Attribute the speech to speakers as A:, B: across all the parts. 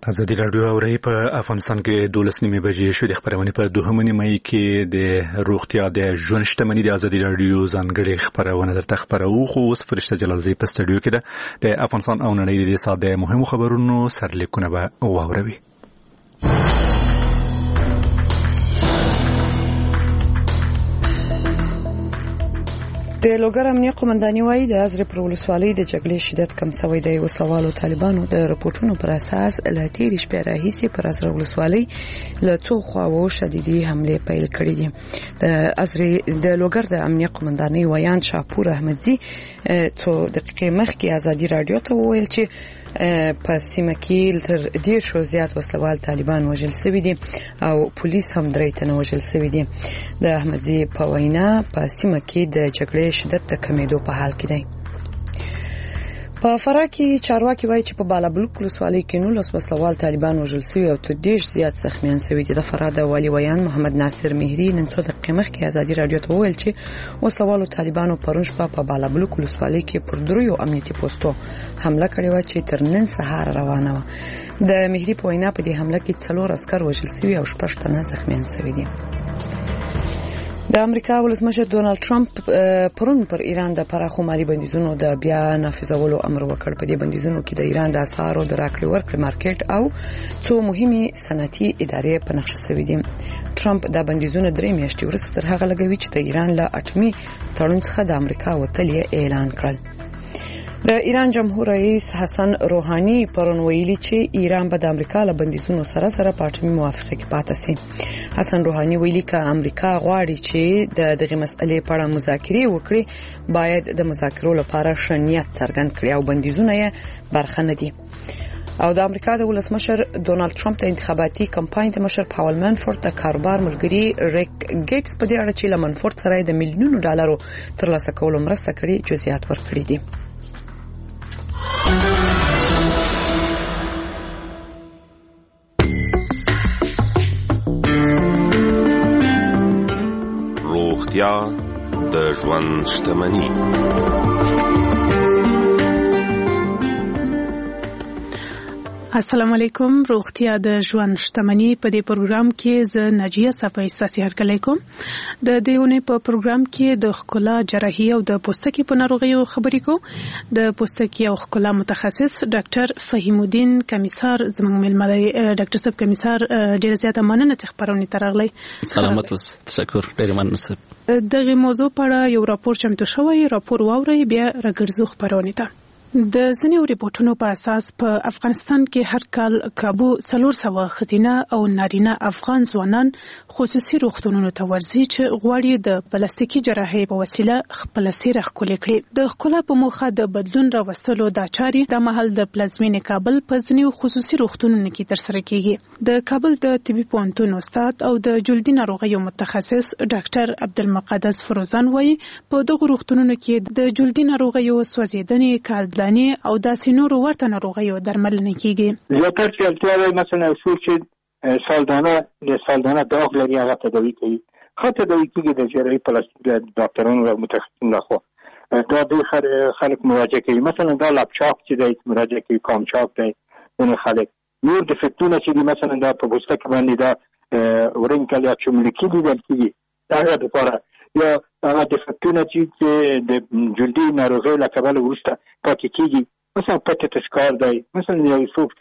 A: ازادي راډیو اوري په افغانستان کې 12 بجې شو د خبرونه په 2 مې کې د روغتیا د ژوند شتمنۍ د ازادي راډیو ځانګړي خبرونه درته خبرو خو اوس فرشته جلالزی په سټډیو کې د افغانستان او نړۍ د ساده مهمو خبرونو سرلیکونه به واوروي.
B: د لوګر امنیه قومنداني وایي د ازرې پر ولسوالۍ د جګړې شدت کم شوی دی. وسلوالو طالبانو د رپورټونو پر اساس له تیرې شپې راهیسې پر ازرې ولسوالۍ له څو خواوو شدیدي حملې پیل کړې دي. د ازرې د لوګر د امنیه قومنداني ویان شاپور احمدزي څو دقیقې مخکې ازادي راډیو ته وویل چې په سیمه کې تر 10 زیات وسلوال طالبان وژل شوي دي او پولیس هم 3 تنه وژل شوي دي. د احمدزي په وینا په سیمه کې د جګړې شدت د کمیدو په حال کې دی. په فراه کې چارواکي وایي چې په بالابلوک ولسوالۍ کې 19 وسلوال طالبان وژل شوي او تر 10 زیات زخمیان شوي دي. د فراه د والي ویان محمد ناصر مهری نن څو دقیقې مخکې ازادي راډیو ته وویل چې وسلوالو طالبانو پرون شپه په بالابلوک ولسوالۍ کې پر 3 امنیتي پوسټو حمله کړې و چې تر نن سهار روانه و. د مهری په وینا په دې حمله کې 4 عسكر وژل شوي او 6 تنه زخمیان شوي دي. د امریکا ولسمشر ډونالد ټرمپ پرون پر ایران د پراخو مالی بندیزونو د بیا نافذولو امر وکړ. په دې بندیزونو کې د ایران د اسعارو د راکړې ورکړې مارکیټ او څو مهمي صنعتي ادارې په نقشه شوي دي. ټرمپ دا بندیزونه 3 میاشتې وروسته تر هغه لګوي چې د ایران له اټومي تړون څخه د امریکا وتل اعلان کړل. د ایران جمهور رئیس حسن روحاني پرون ویلي چې ایران به د امریکا له بندیزونو سره په اټومي موافقه کې پاتې شي. حسن روحاني ویلي چې امریکا غواړي چې دغه مسئلې په اړه مذاکرې وکړي باید د مذاکرو لپاره شنیت څرګند کړي او بندیزونه یې برخه نه دي. او د امریکا د ولسمشر ډونالد ټرمپ د انتخاباتي کمپاین د مشر پاول منفورد د کاروبار ملګری ریک ګیټس په دې اړه چې له منفورد سره د میلیونونو ډالرو ترلاسه کولو مرسته کړې جزئیات ورکړي دي.
C: روغتیا د ژوند شتمني.
D: السلام علیکم. روغتیا د ژوند شتمني په دې پروګرام کې ز ناجیه صفای ساسي هرکلی کوم. د دېونه په پروګرام کې د خکولا جراحي او د پوستکي په ناروغیو خبرې کو. د پوستکي او خکولا متخصص ډاکټر فهیم الدین کمیسار زموږ ملمدي. ډاکټر صاحب کمیسار ډیر زیاته مننه چې خبرونه ترغلي.
E: سلامت اوس. تشکر ډیر مننه.
D: دغه موضوع په اړه یو راپور چمتو شوی. راپور واوري بیا راګرځو خبرونه ته. د ځینو ریپورتونو په اساس په افغانستان کې هر کال کابو 400 خزینه او نارینه افغان ځوانان خصوصي روغتونونو ته ورځي چې غواړي د پلاستیکي جراحي په وسیله خپل سیره ښکلې کړي. د ښکلا په موخه د بدلون راوستلو د چاري د محل د پلازمینې کابل په ځینو خصوصي روغتونونو کې ترسره کیږي. د کابل د طبي پوهنتون استاد او د جلدي ناروغیو متخصص ډاکټر عبدالمقدس فروزان وایي په دغه روغتونونو کې د جلدي ناروغیو سوځیدنې کال او داسې نور ورته ناروغیو درملنه کیږي.
F: زیاتره چې اړتیا مثلا څوک چې سالدانه داغ لري هغه تداوی کوي. خو تداوی کیږي د جراحي پلاستیک د ډاکټرانو او متخصصینو لخوا. دا د خلک مراجعه کوي. مثلا دا لاب چاپ چې د مراجعه کوي، کام چاپ دی. نو خلک نور د فکتونه چې مثلا دا په پوستکي باندې دا ورنکل یا چملکی دي کیږي. دا لپاره یا هغه د فکتونه چې د جلدي ناروغیو له کبله وروسته پاتې کیږي. مثلا پټه تشکار دی، مثلا یو څوک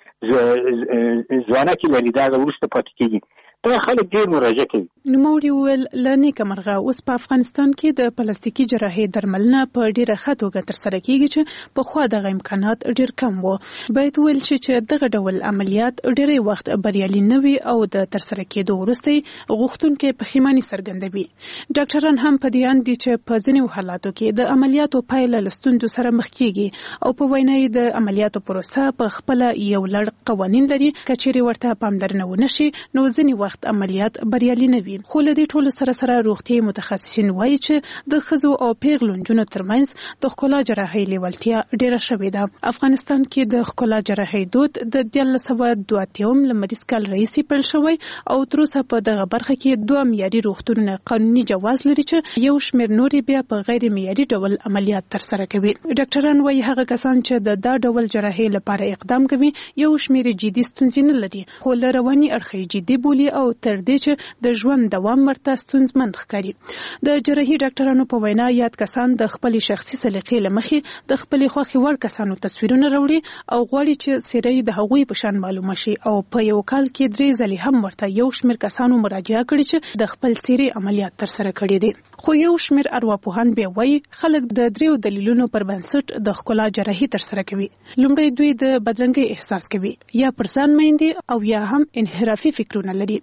F: ځوانه کې لري دا وروسته پاتې کیږي. دا خلک ډیر مراجعه کوي.
D: نو موري ول لنیکه مرغه اوس په افغانستان کې د پلاستیکي جراحي درملنه په ډیره ښه توګه ترسره کیږي چې په خو دغه امکانات ډیر کم وو. باید ویل چې دغه ډول عملیات ډیری وخت بریالي نه وي او د ترسره کېدو وروسته غوښتونکو پښیماني څرګندوي. ډاکټران هم په دې اند دي چې په ځینو حالاتو کې د عملیاتو پایله لستوندو سره مخ کیږي او په وینا د عملیاتو پروسه په خپل یو لړ قوانين لري. کچېری ورته پاملرنه ونشي نو ځینې وخت وخت عملیات بریالي نه وي. خو له دې ټولو سره روغتیايي متخصصین وایي چې د ښځو او پیغلو نجونو ترمنځ د ښکلا جراحۍ لیوالتیا ډیره شوې ده. افغانستان کې د ښکلا جراحۍ دود د 1982 لمریز کال راهیسې پیل شوی او تر اوسه په دغه برخه کې 2 معیاري روغتونونه قانوني جواز لري چې یو شمېر نورې بیا په غیر معیاري ډول عملیات ترسره کوي. ډاکټران وايي هغه کسان چې د ډول جراحۍ لپاره اقدام کوي یو شمېر جدي ستونزې نه لري، خو له رواني اړخه جدي بولي او تر دې چې د ژوند دوام ورته ستونزمن ښکاري. د جراحي ډاکټرانو په وینا یاد کسان د خپل شخصي سلیقې له مخې د خپل خوښې وړ کسانو تصویرونه راوړي او غواړي چې څېره د هغوی په شان معلومه شي او په یو کال کې 3 ځلې هم ورته یو شمېر کسانو مراجعه کړې چې د خپل څېرې عملیات ترسره کړي دي. خو یو شمېر ارواپوهان بیا وایي خلک د 3 دلیلونو پر بنسټ د ښکلا جراحي ترسره کوي. لومړی دوی د بدرنګۍ احساس کوي، یا پر ځان میندي او یا هم انحرافي فکرونه لري.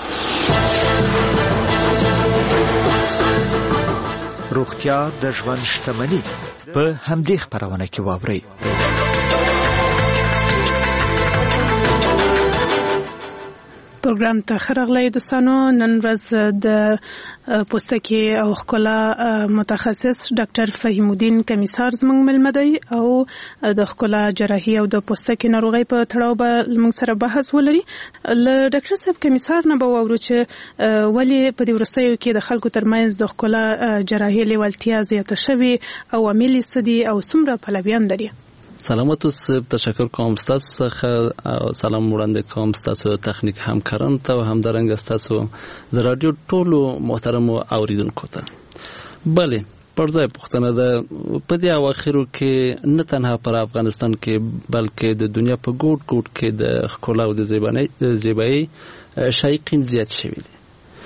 G: روغتیا د ژوند شتمني په همدې خبرونه کې واوري.
D: پروګرام ته خرغلی دوستانو. نن ورځ د پوستکي او ښکلا متخصص ډاکټر فهیم الدین کمیسار زموږ ملمه دی او د ښکلا جراحي او د پوستکي ناروغۍ په تړاو به موږ سره بحث ولري. له ډاکټر صاحب کمیسار نه به واورو چې ولې په دې وروستیو کې د خلکو ترمنځ د ښکلا جراحي لیوالتیا زیاته شوې او عامل یې څه دي او څومره پلویان لري.
E: سلامت اوسئ. تشکر کوم ستاسو څخه او سلام وړاندې کوم ستاسو تخنیک همکارانو ته او همدارنګه ستاسو د رادیو ټولو محترمو اوریدونکو ته. بله پر ځای پوښتنه ده، په دې اواخرو کې نه تنها پر افغانستان کې بلکې د دنیا په ګوټ ګوټ کې د ښکلا او د زیبایي شایقین زیات شوي دي.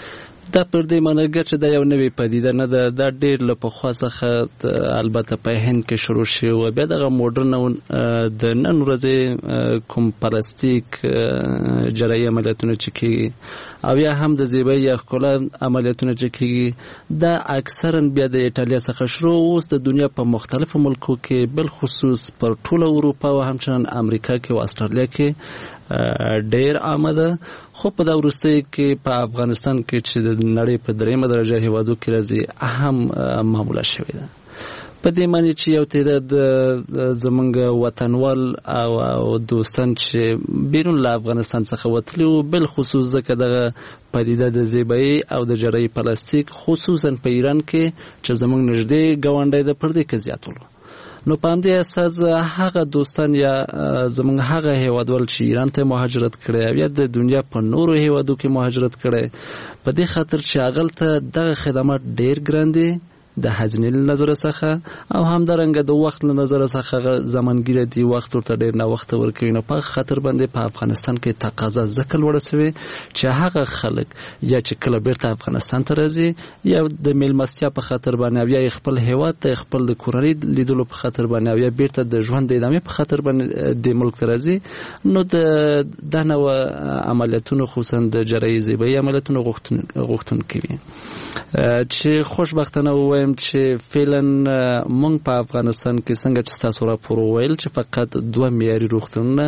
E: دا پر دې معنی چې دا یو نوې پدیده نه ده، دا ډېر له پخوا څخه البته په هند کې شروع شوی و. بیا دغه موډرن د نن ورځې کوم پلاستیک جراحي عملیاتونه چې کېږي او یا هم د زیبایي یا ښکلا عملیاتونه چې کېږي دا اکثرا بیا د ایټالیا څخه شروع اوس د دنیا په مختلفو ملکو کې بالخصوص پر ټوله اروپا او همچنان امریکا کې او استرالیا کې ډیر عامه ده. خو په دا وروستیو کې په افغانستان کې چې د نړۍ په 3مه درجه هیوادو کې راځي اهم معموله شوې ده. په دې معنی چې یو تعداد زمونږ وطنوال او دوستان چې بیرون له افغانستان څخه وتلي وو، بالخصوص ځکه دغه پدیده د زیبایي او د جراحي پلاستیک خصوصا په ایران کې چې زمونږ نږدې ګاونډی ده پر دې کې زیات ولو. نو په همدې اساس هغه دوستان یا زمونږ هغه هیوادوال چې ایران ته مهاجرت کړی او یا د دنیا په نورو هیوادو کې مهاجرت کړی، په دې خاطر چې هغلته دغه خدمات ډیر ګران دي د هزینې له نظره څخه او همدارنګه د وخت له نظره څخه زمانګیره دی، وخت ورته ډیر نه وخت ورکوي. نو په خاطر باندې په افغانستان کې تقاضا ځکه لوړه شوې چې هغه خلک یا چې کله بیرته افغانستان ته راځي یا د میلمستیا په خاطر باندې او یا خپل هیواد ته خپل د کورنۍ لیدلو په خاطر باندې او یا بیرته د ژوند د ادامې په خاطر باندې د ملک ته راځي، نو د نوو عملیاتونو خصوصا د جراحي زیبایي عملیاتونو غوښتون کوي. چې خوشبختانه وایم چې فعلا مونږ په افغانستان کې څنګه چې تاسو راپور وویل چې فقط 2 معیاري روغتونونه،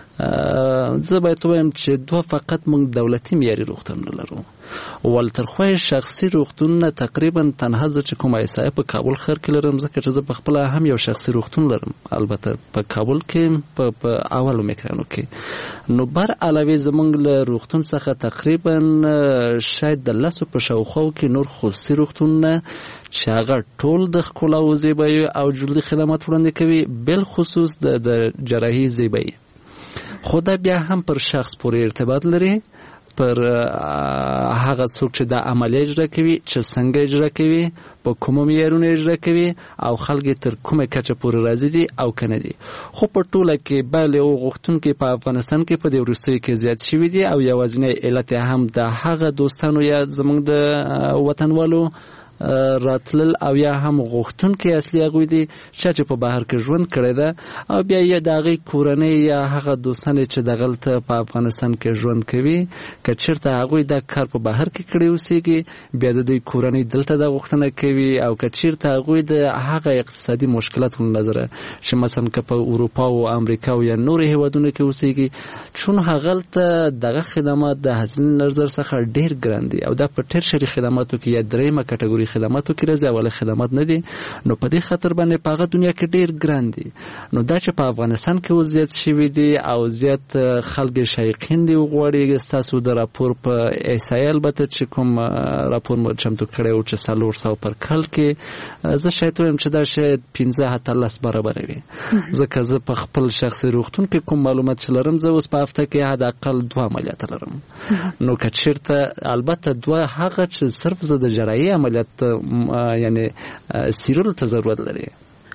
E: زه باید وایم چې 2 فقط مونږ دولتي معیاري روغتونونه لرو. ولترخوی شخصي روغتونونه تقریبا تنها زه چې کوم ایسایه په کابل ښار کې لرم، ځکه چې زه په خپل هم یو شخصي روغتون لرم البته په کابل کې په اولو میکرانو کې. نو بر علاوه زمونږ له روغتون څخه تقریبا شاید د 10 په شاوخوا کې نور خصوصي روغتونونه چې هغه ټول د ښکلا او زیبایي او جلدي خدمات وړاندې کوي، بالخصوص د جراحي زیبایي. خو دا بیا هم پر شخص پورې ارتباط لري، پر هغه څوک چې دا عملیه اجرا کوي چې څنګه اجرا کوي، په کومو معیارونو اجرا کوي او خلک تر کومه کچه پورې راځي دي او کنه دي. خو په ټوله کې بل یو غوښتونکي په افغانستان کې په دې وروستیو کې زیات شوي دي او یوازینی علت هم د هغه دوستانو یا زموږ د وطنوالو راتلل او یا هم غوښتونکي اصلي هغه دي چې په بهر کې ژوند کړی ده او بیا یې د هغې کورنۍ یا هغه دوستان چې دغلته په افغانستان کې ژوند کوي که چېرته هغوی دا کار په بهر کې کړی اوسېږي بیا د دوی کورنۍ دلته دا غوښتنه کوي او که چېرته هغوی د هغه اقتصادي مشکلاتو له نظره چې مثلا که په اروپا او امریکا او یا نورو هېوادونو کې اوسېږي چون هغلته دغه خدمات د هزینې نظر څخه ډېر ګران دي او دا په ټرشري خدماتو کې یا درېیمه کټګوري خدماتو کې راځي اوله خدمات نه دي نو په دې خاطر باندې په هغه دنیا کې ډېر ګران دي نو دا چې په افغانستان کې زیات شوي دي او زیات خلک شایقین دي غواړي ستاسو د راپور په احصایه البته چې کوم راپور مو چمتو کړی و چې 400 پر کال کې زه شاید وایم چې دا شاید 15 حتی 10 برابر وي ځکه زه په خپل شخصي روغتون کې کوم معلومات چې لرم زه اوس په هفته کې حداقل 2 عملیات لرم نو که چېرته البته 2 هغه چې صرف زه د جراحي عملیات یعنی سیرولو ته ضرورت لري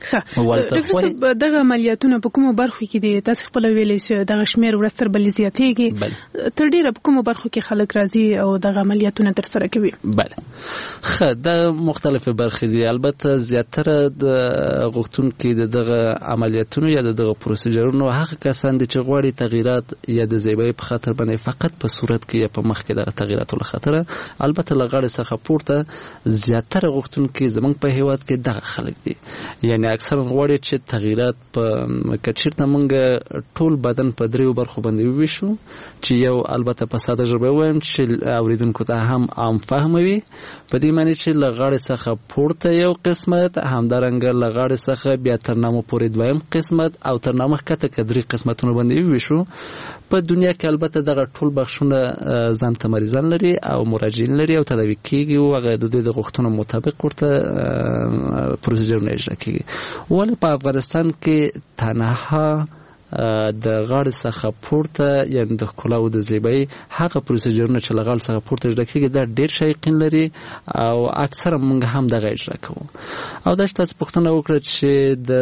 D: ډاکټر دغه عملیاتونه په کومو برخو کې دي تاسو خپل ویلې چې دغه شمیر ورستر بل زیاتېږي تر ډیره په کومو برخو کې خلک راځي او دغه عملیاتونه تر سره کوي
E: بله د مختلفې برخې دي البته زیاتره د غوښتونکي د دغه عملیاتونو یا دغه پروسیجرونو هغه کسان دي چې غواړي تغییرات یا د زیبایی په خاطر باندې فقط په صورت کې یا په مخ کې دغه تغییراتو له خاطر البته له غاړې څخه پورته زیاتره غوښتونکي زموږ په هیواد کې دغه خلک دي یعنی اکثر غواړي چې تغییرات په کچیرته مونږ ټول بدن په دریو برخو باندې وویشو چې یو البته په ساده ژبه وایم چې اوریدونکو ته هم عام فهموي په دې معنی چې له غاړې څخه پورته یو قسمت همدارنګه له غاړې څخه بیا تر نامه پورې دویم قسمت او تر نامه ښکته که درې قسمتونه باندې وویشو په دنیا کې البته دغه ټول بخشونه ځان ته مریضان لري او مراجعین لري او تداوي کیږي او هغه د دوی د غوښتنو مطابق ورته پروسیجرونه اجرا کیږي ولې په افغانستان کې تنها د غاړې څخه پورته یعنی د ښکلا او د زیبایی هغه پروسیجرونه چې له غاړې څخه پورته اجرا کیږي دا ډېر شایقین لري او اکثره موږ هم دغه اجرا کوو او دا چې تاسو پوښتنه وکړه چې د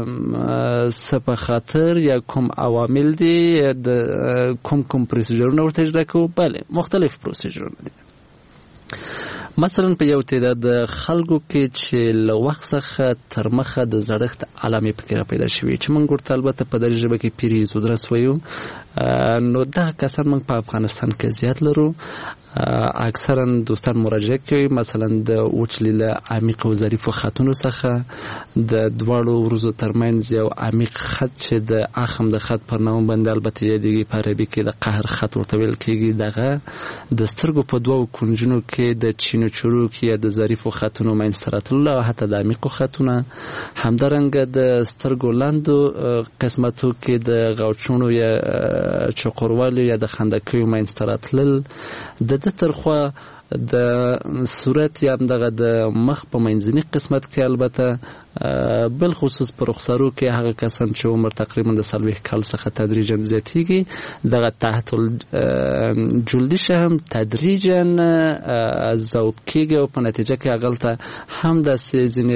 E: څه په خاطر یا کوم عوامل دي د کوم پروسیجرونه ورته اجرا کوو بله مختلف پروسیجرونه دي مثلا په یو تعداد د خلکو کې چې له وخت څخه تر مخه د زړښت علامې پکې را پیدا شوي چې موږ ورته البته په دغه ژبه کې پیری زودرس وایو نو دغه کسان موږ په افغانستان کې زیات لرو اکثرا دوستان مراجعه کوي مثلا د وچلي له عمیق او ظریفو خطونو څخه د دواړو ورځو ترمنځ یو عمیق خط چې د اخم د خط پر نامه باندې البته یادېږي په عربي کې د قهر خط ورته ویل کېږي دغه د سترګو په دوو کونجونو کې د چینو چروک یا د ظریفو خطونو منځته راتلل او حتی د عمیقو خطونه همدارنګه د سترګو لاندو قسمتو کې د غوچونو یا چقروالو یا د خندکیو منځته راتلل د ترخوا د صورت یا دغه د مخ په منځني قسمت کې البته بل خصوص پر رخسارو کې هغه کسان چې عمر تقریبا د 40 کال څخه تدریجا زیاتېږي دغه تحت الجلدي شهم تدریجا ذوب کېږي او په نتیجه کې هغلته هم د ځینې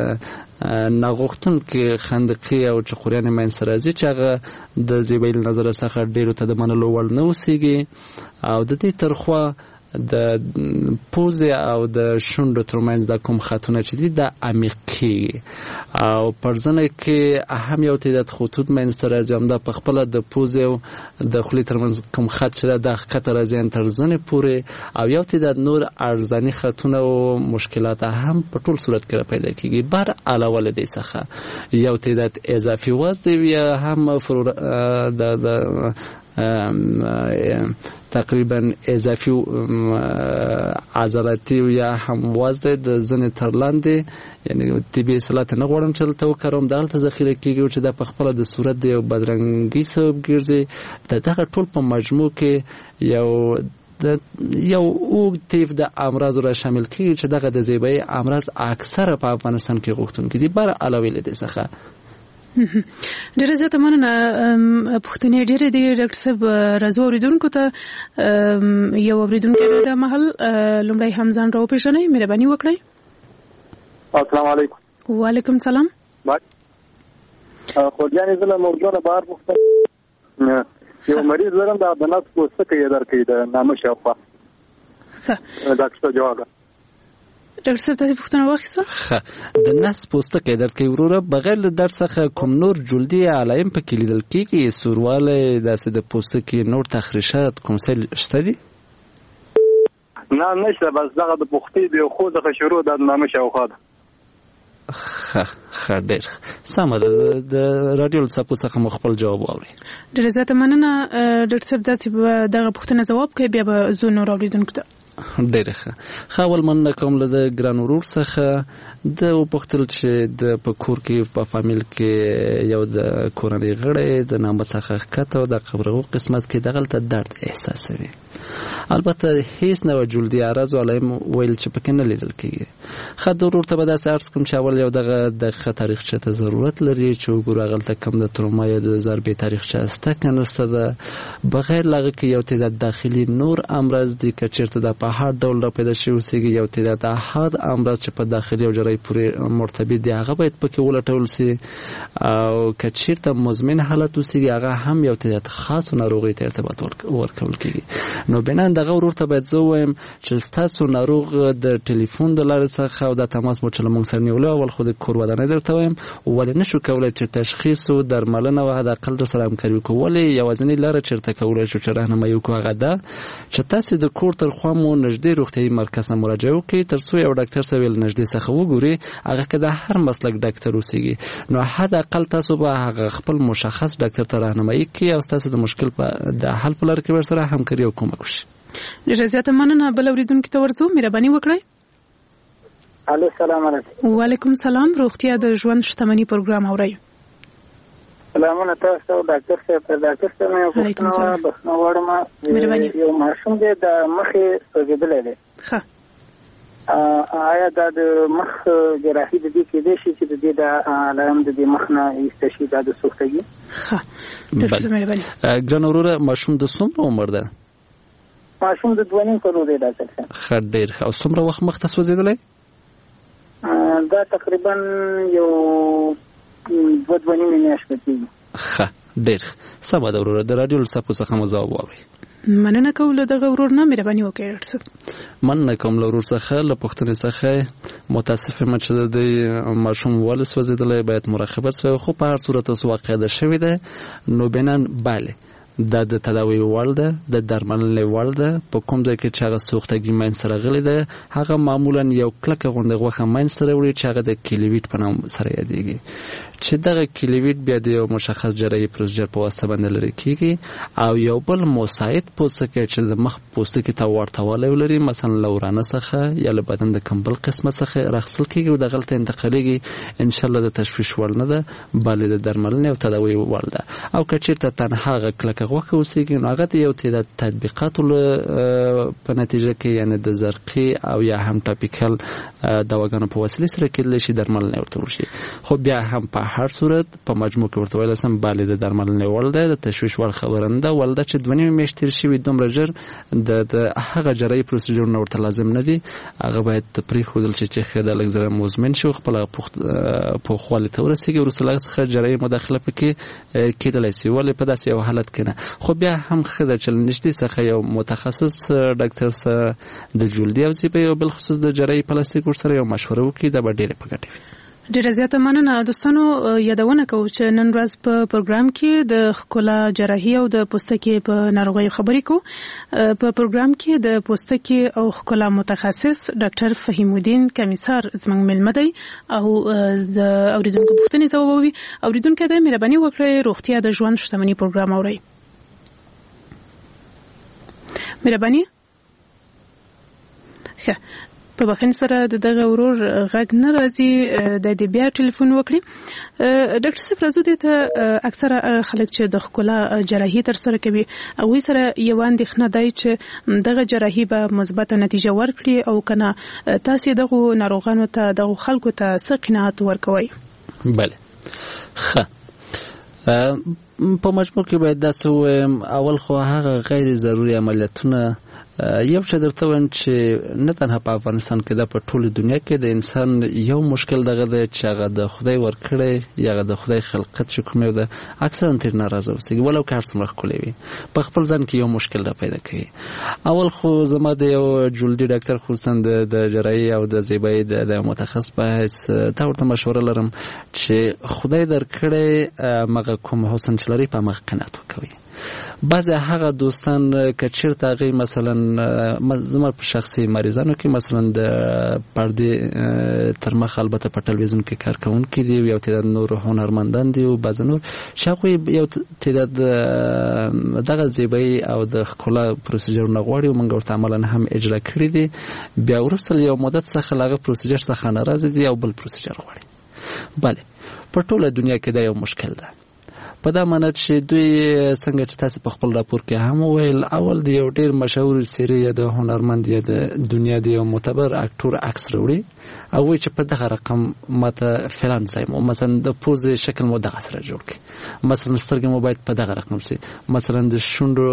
E: ناغوښتون کې خندقي او چقوریانې منځته راځي چې هغه د زیبایی له نظره څخه ډېرو ته د منلو وړ نه اوسېږي او د دې ترخوا د پوزې او د شونډو ترمنځ د کوم خطونه چې دي د عمیق کېږي او پر ځنه کې هم یو تعداد خطوط منځته راځي همدا په خپله د پوزې او د خولې ترمنځ کوم خط چې د ښکته راځي تر زنې پورې او یو تعداد نور ارزاني خطونه او مشکلات هم په ټول صورت کې را پیدا کېږي بر علاوه له دې څخه یو تعداد اضافي وزن یا هم د تقریبا اضافي عضلاتي یا هم وزن د زنې تر لاندې یعنی طبي اصطلاحات نه غواړم چې دلته وکاروم دلته ذخیره کېږي چې دا په خپله د صورت د یو بدرنګي سبب ګرځي دغه ټول په مجموع کې یو اوږد طیف د امراضو را شامل کېږي چې دغه د زیبایی امراض اکثره په افغانستان کې غوښتونکي دي بر علاوه له دې څخه
D: ډېره زیاته مننه پوښتنې ډېرې دي ډاکټر صاحب راځو اورېدونکو ته یو اورېدونکی د محل لومړی هم ځان راوپېژنئ مهرباني وکړئ
H: السلام علیکم
D: وعلیکم سلام
H: خوږیانې زه له موضوع نه بهر پوښتنه یو مریض لرم د نس پوستکی یې درکوي د نامه شاوخوا ډاکټر ته جواب
D: ډاکټر صاحب تاسو پوښتنه واخیسته
E: د نس پوستکی درد کوي وروره بغیر له درد څخه کوم نور جلدي علایم پکې لیدل کیږي سورواله داسې د پوستکي نور تخریشات کوم څه شته دي
H: نه نشته بس دغه د پوښتې د خو د شروع د نامه شاوخوا ده
E: ډېر سمه ده د رادیو لساپو څخه مو خپل جواب واوري
D: ډېر زیاته مننه ډاکټر صاحب داسې دغه پوښتنه ځواب کوي بیا به زه نور اوریدونکو ته
E: ډېر ښه اول مننه کوم له د ګران ورور څخه د وپوښتل چې د په کور کې په فامیل کې یو د کورنۍ غړی د نامه څخه ښکته او د قبرغو قسمت کې دغلته درد احساسوي البته هیڅ نوع جلدي عرض او علایم ویل چې پکې نه لیدل کېږي ښه د ورور ته به داسې عرض کوم چې اول یو دغه دقیقه تاریخچه ته ضرورت لري چې وګورو هغلته کم د تروما یا د ضربې تاریخچه شته که نشته ده بغیر له هغه کې یو تعداد داخلي نور امراض دي که چېرته دا په هر ډول را پیدا شوي اوسېږي یو تعداد احاد امراض چې په داخلي او جراحي پورې مرتبط دي هغه باید پکې ولټول سي او که چېرته مزمن حالت اوسېږي هغه هم یو تعداد خاصو ناروغیو ته ارتباط ورکول کېږي نو بنا دغه ورور ته باید زه ووایم چې ستاسو ناروغ د ټلیفون د لارې څخه او دا تماس مو چې له موږ سره نیولی اول خو د کور ودانۍ درته وایم ولې نه شو کولی چې تشخیص او درملنه او حداقل درسره همکاري وکړو ولې یوازینۍ لاره چېرته کولی شو چې راهنمایي وکړو هغه ده چې تاسې د کور تر خوا مو نږدې روغتیایي مرکز ته مراجعه وکړئ تر څو یو ډاکټر صاحب یې له نږدې څخه وګوري هغه که د هر مسلک ډاکټر اوسېږي نو حداقل تاسو به هغه خپل مشخص ډاکټر ته راهنمایي کړي او ستاسو د مشکل د حل په لاره کې ورسره همکاري او کومک وشي
D: ډېره زیاته مننه بل اورېدونکي ته ورځو مهرباني وکړئ
H: الو سلام علیکم
D: وعلیکم سلام روغتیا د ژوند شتمني پروګرام اورئ
H: سلامونه تاسو ډاکټر صاحب ډاکټر صاحب مې پوښتنه بسنه وړم یو ماشوم دی د مخې سوځېدلی دی ښه آیا دا د مخ جراحي د دې کېدای شي چې د دې د علایم د دې مخ نه ایسته شي دا د سوختګي
D: ښه ډاکټر صاحب مهرباني
E: ګران وروره ماشوم د څومره عمر ده
H: ماشوم د 2.5 کلو دی ډاکټر صاحب
E: ښه ډېر ښه او څومره وخت مخته سوځېدلی
H: دا تقریبا یو 2.5 میاشتې کېږي
E: ښه ډېر سمه ده وروره د رادیو لساپو څخه مو ځواب واورئ
D: مننه کوم له دغه ورور نه مهرباني وکړئ ډاکټر صاحب
E: مننه کوم له ورور څخه له پوښتنې څخه متاسف یم چې د دې ماشوم ولې سوځېدلی باید مراقبت شوی خو په هر صورت اوس واقع ده شوې ده نو بنان بله دا د تداوی وړ ده د درملنې وړ ده په کوم ځای کې چې هغه سوختګي منځته راغلی ده هغه معمولا یو کلکه غوندې غوښه منځته راوړي چې هغه د کلیویټ په نام سره یادېږي چې دغه کلیویټ بیا د یو مشخص جراحي پروسیجر په واسطه باندې لرې کېږي او یو بل مساعد پوستکی چې د مخ پوستکي ته ورته والی ولري مثلا له ورانه څخه یا له بدن د کم بل قسمت څخه راخیستل کېږي او دغلته انتقالیږي انشاءالله د تشویش وړ نه ده بلې د درملنې او تداوی وړ ده او که چېرته تنها هغه کلکه غوښه اوسېږي نو هغه د یو تعداد تطبیقاتو په نتیجه کې یعنی د زرقي او یا هم ټاپیکل دواګانو په وسیلې سره کېدلی شي درملنه ورته وشي خو بیا هم په هر صورت په مجموع کې ورته ویلی سم بلې د درملنې وړ دی د تشویش وړ خبره نه ده ول ده چې 2.5 میاشتې تېر شوي دومره ژر د هغه جراحي پروسیجرونه ورته لازم نه دي هغه باید پرېښودل شي چې ښه ده لږ زره مزمن شي خپله پوخوالي ته ورسېږي وروسته له هغه څخه جراحي مداخله پکې کېدلی شي ولې په داسې یو حالت کې نه خو بیا هم ښه ده چې له نږدې څخه یو متخصص ډاکټر سره د جلدي او زیبایي او بالخصوص د جراحي پلاستیک ورسره یو مشوره وکړي دا به ډېرې په ګټه وي
D: ډېره زیاته مننه دوستانو یادونه کوو چې نن ورځ په پروګرام کې د ښکلا جراحي او د پوستکي په ناروغیو خبرې کوو په پروګرام کې د پوستکي او ښکلا متخصص ډاکټر فهیم الدین کمیسار زموږ مېلمه دی او د اورېدونکو پوښتنې ځوابوي اورېدونکی دی مهرباني وکړئ روغتیا د ژوند شتمني پروګرام اورئ مهرباني ښه په بخښنې سره د دغه ورور غږ نه راځي د دې بیا ټلیفون وکړي ډاکټر صاحب راځو دې ته اکثره خلک چې د ښکلا جراحي ترسره کوي هغوی سره یوه اندېښنه دی چې دغه جراحي به مثبته نتیجه ورکړي او که نه تاسې دغو ناروغانو ته دغو خلکو ته څه قناعت ورکوئ
E: بله ښه په مجموع کې باید داسې ووایم اول خو هغه غیر ضروري عملیاتونه یو څه درته وایم چې نه تنها په افغانستان کې د په ټوله دنیا کې د انسان یو مشکل دغه دی چې هغه د خدای ورکړی یا د خدای خلقت چې کوم یو د اکثرا تر ناراضه اوسېږي ولو که هر څومره ښکلی وي په خپل ځان کې یو مشکل را پیدا کوي. اول خو زما د یو جلدي ډاکټر خصوصا د جراحي او د زیبایي د متخصص په حیث تا ورته مشوره لرم چې خدای درکړی مغه کوم حسن چې لري په مغه قناعت وکوي. بعضی هغه دوستان که چیرته هغوی مثلا زما په شخصي مریضانو کې مثلا د پردې تر مخ البته په ټلویزیون کې کار کوونکي دي یو تعداد نور هنرمندان دي او بعض نور چې هغوی یو تعداد دغه زیبایي او د ښکلا پروسیجرونه غواړي او موږ ورته عملا هم اجرا کړي دي. بیا وروسته یو مدت څخه له هغه پروسیجر څخه ناراضه دي او بل پروسیجر غواړي. بله په ټوله دنیا کې دا یو مشکل ده. په دا معنی چې دوی څنګه چې تاسو په خپل راپور کې هم ویل اول د یو ډیر مشهور سری یا د هنرمند یا د دنیا د یو معتبر اکټور عکس وروړي او وایي چې په دغه رقم ماته فلان ځای مو مثلا د پوزې شکل مو دغه سره جوړ کړي مثلا سترګې مو باید په دغه رقم سي مثلا د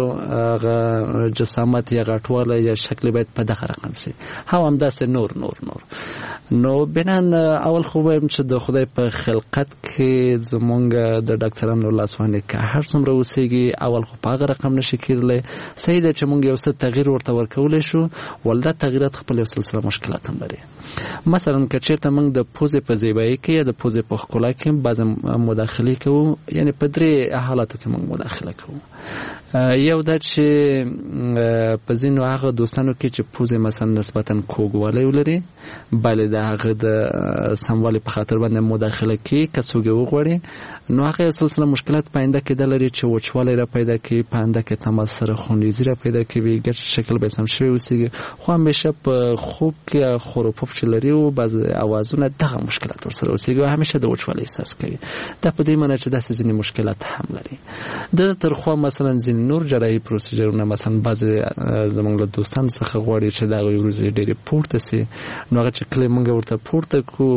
E: شونډو جسامت یا غټواله یا شکل باید په دغه رقم سي هم همداسې نور نو بنان اول خو وایم چې د خدای په خلقت کې زمونږ د ډاکټرانو لاسوانه که هر څومره اوسېږي اول خو په هغه رقم نشي کېدلی. صحیح ده چې موږ یو څه تغییر ورته ورکولی شو ولدا تغییرات خپل یو سلسله مشکلات هم لري. مثلا که چېرته موږ د پوزې په زیبایي کې یا د پوزې په ښکلا کې بعضې مداخلې کوو یعنې په درې حالاتو کې موږ مداخله کوو. یو دا چې په ځینو هغه دوستانو کې چې پوزې مثلا نسبتا کوږوالی ولري بلې د هغه د سموالي په خاطر باندې مداخله کوي که څوک یې وغواړي نو هغه یو سلسله مشکلات په آینده کې دا لري چې وچوالی را پیدا کوي په آینده کې تماس سره خونریزي را پیدا کوي ګډ شکل به سم شوی اوسېږي خو همیشه په خوب کې خروپوف چې لري او بعض اوازونه دغه مشکلات ورسره اوسېږي او همیشه د وچوالي احساس کوي. دا په دې معنی چې داسې ځینې مشکلات هم لري. د ترخوا مثلا نور جراحي پروسیجرونه مثلا بعض زمونږ له دوستانو څخه غواړي چې دا ورځې ډېرې پورته سي نو هغه چې کله موږ ورته پورته کو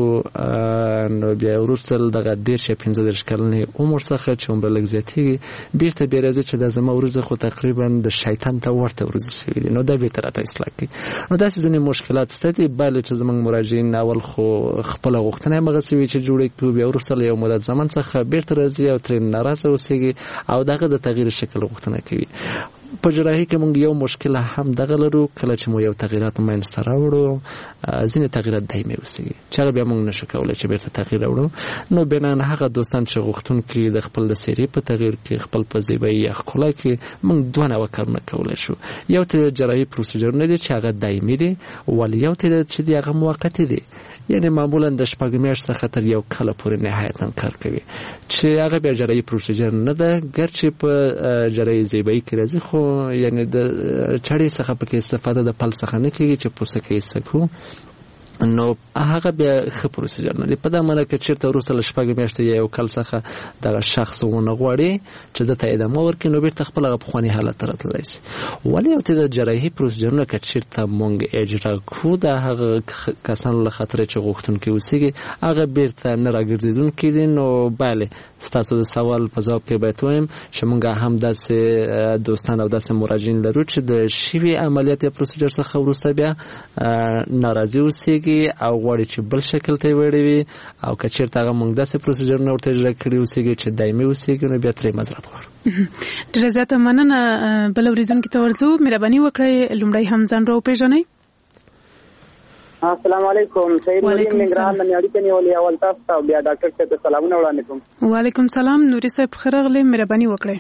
E: نو بیا وروسته دغه 15 کلنې عمر څخه چې عمر لږ زیاتېږي بیرته بیا راځي چې دا زما ورځې خو تقریبا د شیطان ته ورته ورځې شوي دي نو دا بیرته راته اصلاح کوي. نو داسې ځینې مشکلات شته دي بلې چې زموږ مراجعین اول خو خپله غوښتنه یې همغسې وي چې جوړې کړو بیا وروسته له یو مدت زمان څخه بیرته راځي او ترې ناراضه اوسېږي او دغه د تغییر شکل غوښتنه کوي. په جراحي کې موږ یو مشکل هم دغه لرو کله چې مو یو تغییرات منځته راوړو ځینې تغییرات دایمي اوسېږي چې هغه بیا موږ نشو کولی چې بیرته تغییر راوړو نو بنان هغه دوستان چې غوښتونکي د خپل د څېرې په تغییر کې خپل په زیبایي یا ښکلا کې موږ دوه نوع کارونه کولی شو. یو ته جراحي پروسیجرونه دي چې هغه دایمي دي ولې یو ته چې دي هغه موقتي دي یعنی معمولا د شپږ میاشتې څخه تر یو کال پورې نهایتاً کار کوي چې هغه بیا جراحي پروسیجر نه ده ګرچې په جراحي زیبایي کې راځي خو یعنی د چړې څخه پکې استفاده د پل څخه نه کېږي چې پوسه کې سکو نو هغه بیا ښه پروسیجر نه دی. په دا معنی که چېرته وروسته له شپږ میاشتې یا یو کال څخه دغه شخص ونه غواړي چې ده ته ادامه ورکړي نو بیرته خپل هغه پخواني حالت ته راتللی شي. ولې یو ته د جراحي پروسیجرونه که چېرته موږ اجرا کړو د هغه کسانو له خاطره چې غوښتونکي اوسېږي هغه بیرته نه راګرځېدونکي دي. نو بله ستاسو د سوال په ځواب کې باید وایم چې موږ هم داسې دوستان او داسې مراجعین لرو چې د شوي عملیات یا پروسیجر څخه وروسته بیا ناراضي اوسېږي او غواړي چې بل شکل ته وړي او که چېرته هغه موږ داسې پروسیجرونه ورته اجرا کړي اوسېږي چې دایمي اوسېږي نو بیا ترې معذرت غواړو.
D: ډېره زیاته مننه. بل اورېدونکي ته ورځو مهرباني وکړئ لومړی هم ځان راوپېژنئ.
H: السلام علیکم. سید نوریم نگران د اړیکې نیولې اول تاسو ته بیا ډاکټر صاحب ته سلامونه وړاندې کوم.
D: وعلیکم سلام نوري صاحب ښه راغلئ مهرباني وکړئ.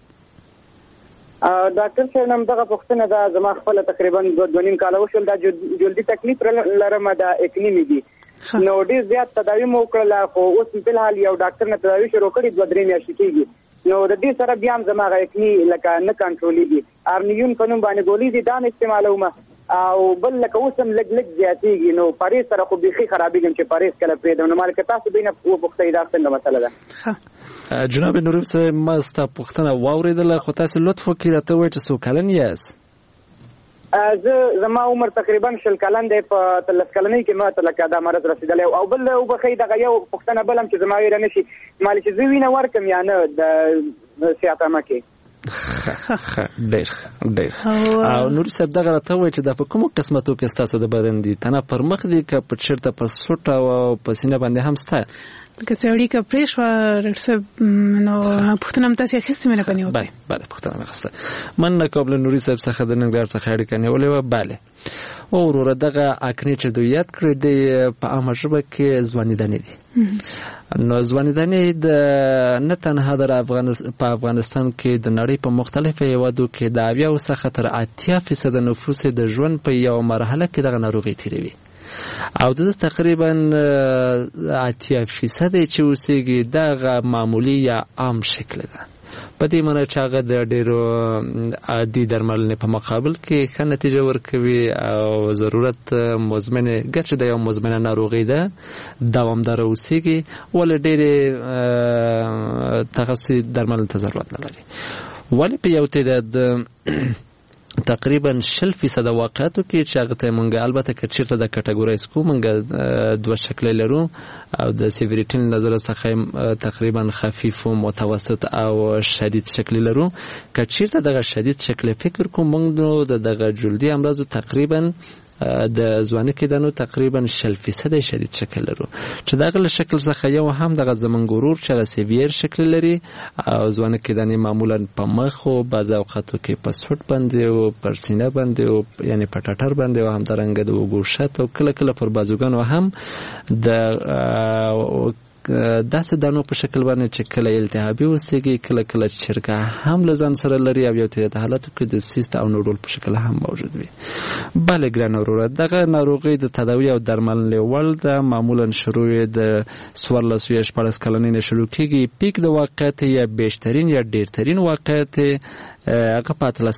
H: ډاکټر صاحب نن دغه پوښتنه ده زما خپل تقریبا 2.5 کال وشول دا جلدي تکلیف لرم دا اکنی مې دي نو ډېر زیات تداوی مو وکړله خو اوس په حال یو ډاکټر نه تداوی شروع کړې 2-3 میاشتې کېږي نو د دې سره بیا هم زما اکنی لکه نه کنټرولېږي ارنیون په نوم باندې ګولۍ دي دا نه استعمالوم او بل لکه اوس هم لږ زیاتېږي نو پرهیز سره خو بیخي خرابېږم چې پرهیز کله پرېږدم نو مالکه تاسو دوی نه وپوښتئ دا څنګه مسله ده.
E: جناب نوریم صاحب ما ستا پوښتنه واورېدله خو تاسو لطف وکړئ راته ووایئ چې څو کلن یاست؟
H: زما عمر تقریبا 20 کلن دی په 13 کلنۍ کې ما ته لکه دا مرض رسېدلی او بل وبښئ دغه یو پوښتنه بل هم چې زما ویره نه شي مالې چې زه وینه ورکړم یا نه د صحتنامه کې
E: ډېر او نور صاحب دغه ته وایي چې د په کومو قسمتو کې ستاسو د بدن دي تنه پر مخ دي که په چیرته په سوټ او په سینه باندې هم ستا
D: که سړی که پریش و رسب نو پښتنه هم تاسو اخیستې مې نه کني
E: بله پښتنه اخیسته من قبل نوري صاحب څخه د ننګرهار څخه اړیکه نیولې وه بله او وروره دغه اکنې چې دوی یاد کړی دی په عامه ژبه کې ځوانېدنې دي نو ځوانېدنې د نه تنها په افغانستان کې د نړۍ په مختلفو هېوادو کې د 80 څخه تر 80% نفوس د ژوند په یو مرحله کې دغه ناروغي تیروي او د تقریبا 80% چې اوسېږي دغه معمولی یا عام شکل ده په دې معنی چې هغه د ډېرو عادي درملنې په مقابل کې ښه نتیجه ورکوي او ضرورت مزمنه ګرچې د یو مزمنه ناروغي ده دوامداره اوسېږي ولې ډېرې تخصصي درملنې ته ضرورت نه لري ولې په یو تعداد تقریبا 60% واقعاتو کې چې هغه ته مونږ البته که چیرته د کټګورایز کوو مونږ دوه شکل لرو او د سیوریټي نظر څخه تقریبا خفیف و متوسط او شدید شکل لرو که چیرته دغه شدید شکل فکر کوم مونږ دغه جلدي امراضو تقریبا د ځواني کې دنو تقریبا 60% شدید شکل لرو چې دغه شکل څخه یو هم دغه زمونږ ورور چې سیویر شکل لري او ځواني کې دنه معمولا په مخ او بعض اوقاتو کې په سټ باندې او پر سینه باندې او یعنی په ټټر باندې او هم درنګ د وګوشت او کله کله پر بازوګانو هم د داسې دانو په شکل باندې چې کله التهابي وسیږي کله کله چرګه هم لزان سره لري او یو ته حالت کې د سیست او نوډول په شکل هم موجود وي بله ګران وروره دغه ناروغي د تداوی او درملنې وړ ده معمولا شروع د 14 کلنۍ شروع کیږي پیک د واقعیت یا بیشترین یا ډیرترین واقعیت هغه په 13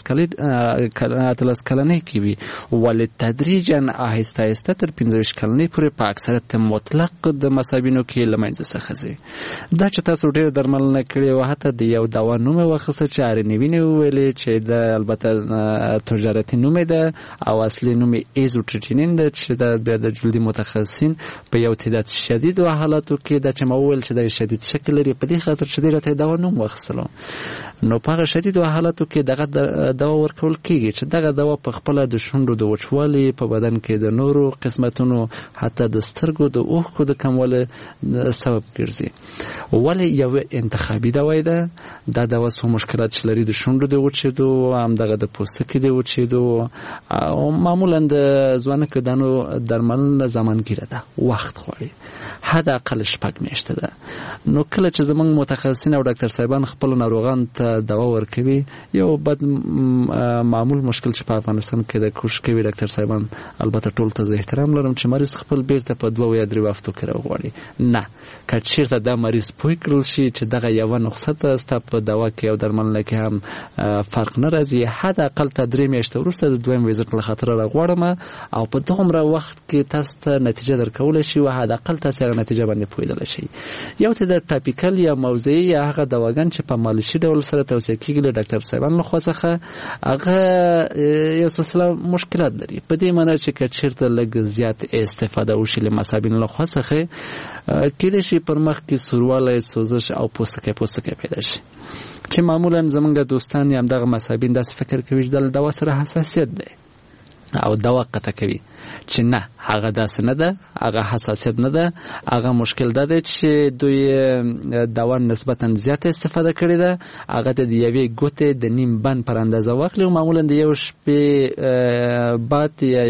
E: کلنۍ کې وي ولې تدریجا آهسته آهسته تر 15 کلنۍ پورې په اکثریت مطلق د مصابینو کې لمنځه څخه ځي دا چې تاسو ډېر درملنه کړې و حتی د یو دوا نوم واخیسته چې ارنوین ویلې چې د البته تجارتي نوم ده او اصلي نوم ایزوټریټینین ده چې د جلدي متخصصین په یو تعداد شدید حالاتو کې د چمول چې د شدید شکل لري په دې خاطر چې ډېر ته دوا نوم واخیستلو نو په شدید حالاتو کې دغه دوا ورکول کیږي چې دغه دوا په خپل د شونډو د وچوالي په بدن کې د نورو قسمتونو حتی د سترګو د اوښکو د کموالي سبب ګرځي ولې یو انتخابي دوا ده دا دوا سو مشکلات چې لري د شونډو د وچېدو هم دغه د پوستکي د وچېدو او معمولا د ځوانه کډانو درملنه زمانګیره ده وخت غواړي حد اقل 6 میاشتې ده نو کله چې زمونږ متخصصین او ډاکټر صاحبان خپل ناروغان ته دوا ورکوي یو بد معمول مشکل چې په افغانستان کې د کوشش کوي ډاکټر صاحبان البته ټول ته احترام لرم چې مریض خپل بیرته په 2 یا 3 هفتو کې راغواړي نه که چیرته دا مریض پوه کړل شي چې دغه یو نقصه ته په دوا کې او درملنه کې هم فرق نه راځي حد اقل ته 3 میاشتې وروسته د دویم ویزیت له خاطر راغواړم او په دومره وخت کې تاسو ته نتیجه درکول شي او حد اقل تاسو نتیجه باندې پوهیدل شي یو ته د ټاپیکل یا موضعي یا هغه دواګان چې په مالشي ډول سره توصیه کیږي له ډاکټر صاحبان له خوا څخه هغه یو سلسله مشکلات لري په دې معنی چې چیرته لږ زیات استفاده وشي له مصابین له خوا څخه کله شي پر مخ کې سورواله سوزش او پوستکی پیدا شي چې معمولا زمونږ دوستان هم دغه مصابین داس فکر کوي چې د دوا سره حساسیت ده او دوا قطع کوي چې نه هغه داس نه ده هغه حساسیت نه ده هغه مشکل ده چې دوی دوا نسبتا زیات استفاده کړي ده هغه د یوې ګوتې د نیم بند پر اندازه واخلي او معمولا د یو شپې بعد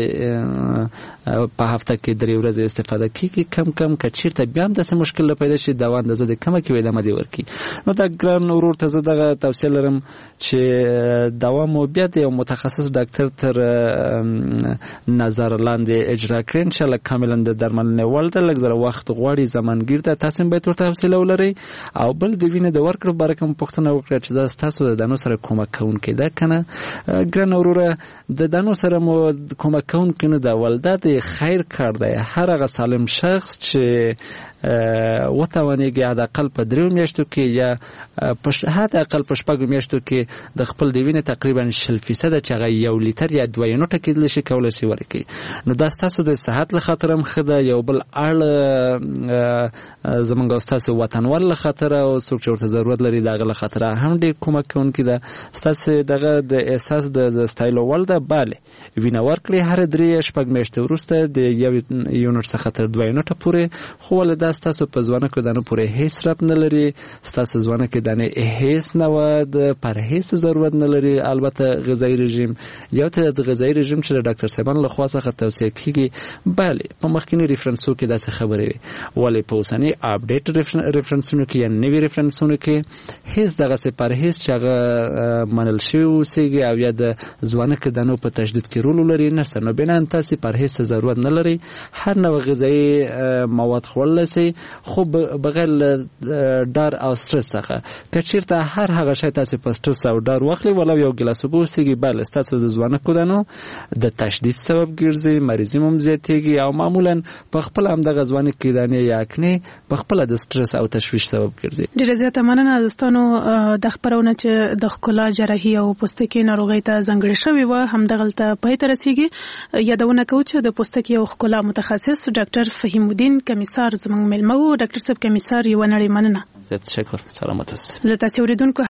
E: په هفته کې 3 ورځې استفاده کیږي کم کم کچیرته بیا هم داسې مشکل پیدا شي دوا اندازه د کمه کې ویل مدي ورکی نو دا ګران ورور ته زه دغه توصیه لرم چې دوا مو بیا د یو متخصص ډاکټر تر نظر لاندې اجرا کړئ ان شاء الله کاملا د درملنې ولته لږ زره وخت غواړي زمانګیر ته تاسو به تر حوصله ولرئ او بل د وینې د ورکړو برکم پښتنه وکړه چې دا تاسو د دانو سره کومک کوونکی ده کنه ګران وروره د دانو سره مو کومک کوونکی نه ده ولدا د خیر کار دی هر هغه سالم شخص چې وتوانېږي حد اقل په 3 میاشتو کې یا په حد اقل په 6 میاشتو کې د خپل د وینې تقریبا 0% چې هغه 1 لیټر یا 2 یونټه کېدل شي کولای شي ورکړي. نو دا ستاسو د صحت له خاطر هم خده یو بل اړ زمونږ ستاسو وطنوال له خاطر او څوک چې ورته ضرورت لري دغه له خاطر هم ډېر کومک کوونکی ده. ستاسو دغه د احساس د ستایلو ول ده bale وینه ورکړي هر 3-4 میاشتې وروسته د 1 یونټ څخه تر 2 یونټه پورې. خو ولدا ستاسو په ځوانه کې دانه پورې هیڅ رب نه لري. ستاسو ځوانه کې دانه هیڅ نه و د پرهیز ضرورت نه لري. البته غذایی رژیم یو ته د غذایی رژیم چې د ډاکټر صاحبان له خوا څخه توصیه کیږي bale په مخکینی ریفرنسو کې داسې خبرې وي ولی په اوسنی اپډیټ ریفرنسونو کې یا نوی ریفرنسونو کې هیڅ دغه څه پرهیز چې هغه منل شوی اوسېږي او یا د ځوانه کې دانو په تشدید کې رول لري نشته. نو بنان تاسو پرهیز ته ضرورت نه لري. هر نوع غذایی مواد خورل شي خو بغیر ډار او استرس څخه کچیرته هر هغه شی تاسو په استرس او ډار واخلي ولو یو ګلاس اوبه وسیږي bale تاسو د ځوانه کو دانو د تشدید سبب ګرځي مریضي هم زیاتېږي او معمولا په خپل هم د غزوانه کې دانه یا کني په خپل د استرس او تشویش سبب ګرځي.
D: ډیره زیاته مننه دوستانو د خبرونه چې د ښکلا جراحي او پوستکي ناروغي ته ځانګړې شوی و هم دغلته په تر رسیدي. یادونه کوم چې د پوستکي او ښکلا متخصص ډاکټر فهیم الدین کمیسار زموږ ملمو ډاکټر صاحب کمیسار یو نړۍ مننه.
E: زه تشکر سلامت اوسئ.
D: له تاسو اوریدونکو